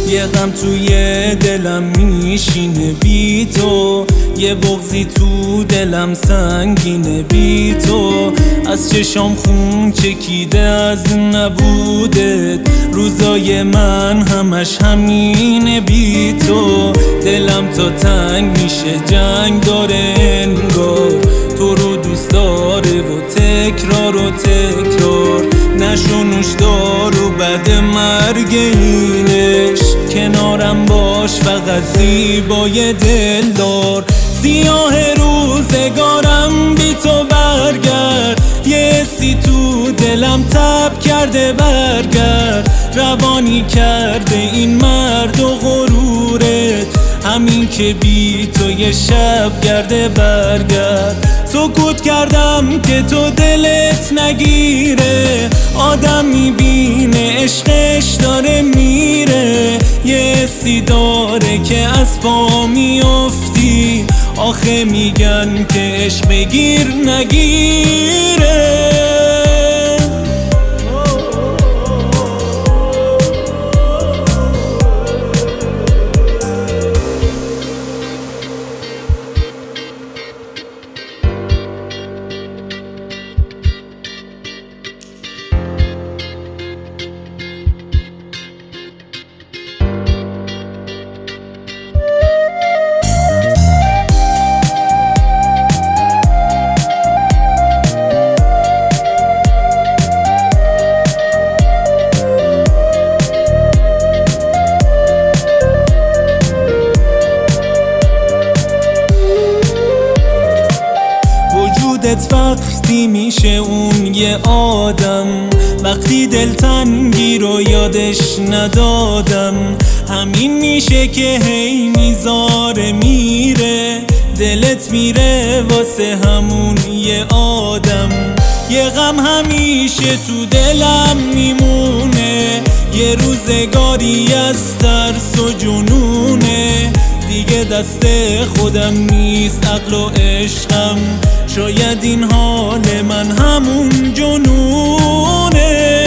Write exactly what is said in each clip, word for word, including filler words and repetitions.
یه غم توی دلم میشینه بی تو، یه بغضی تو دلم سنگینه بی تو. از چشام خون چکیده از نبودت، روزای من همش همینه بی تو. دلم تا تنگ میشه جنگ داره انگار، تو رو دوست داره و تکرار و تکرار. نشو نوشدار و بعد مرگ اینش، کنارم باش فقط زیبای دلدار. سیاه روزگارم بی تو برگرد، یه سی تو دلم تب کرده برگرد. روانی کرده این مرد و غرورت، همین که بی تو یه شب گرده برگرد. سکوت کردم که تو دلت نگیره، آدم میبینه عشقش داره میره. یه سی داره که از پا میافتی، آخه میگن که عشق بگیر نگیره. وقتی میشه اون یه آدم، وقتی دلتنگی رو یادش ندادم. همین میشه که هی میذاره میره، دلت میره واسه همون یه آدم. یه غم همیشه تو دلم میمونه، یه روزگاری از ترس و جنونه. دیگه دست خودم نیست عقل و عشقم، شاید این حال من همون جنونه.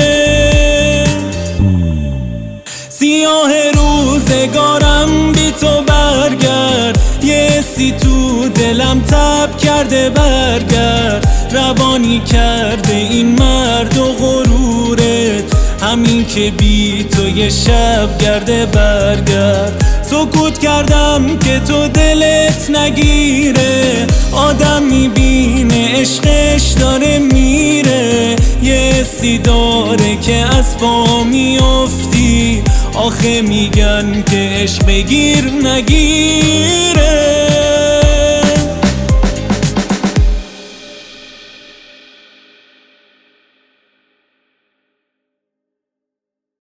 سیاه روزگارم بی تو برگرد، یه سی تو دلم تب کرده برگرد. روانی کرده این مرد و غرورت، همین که بی تو یه شب گرده برگرد. سکوت کردم که تو دلت نگیره، آدم میبینه عشقش داره میره. یه سی داره که از پا میافتی، آخه میگن که عشق بگیر نگیره.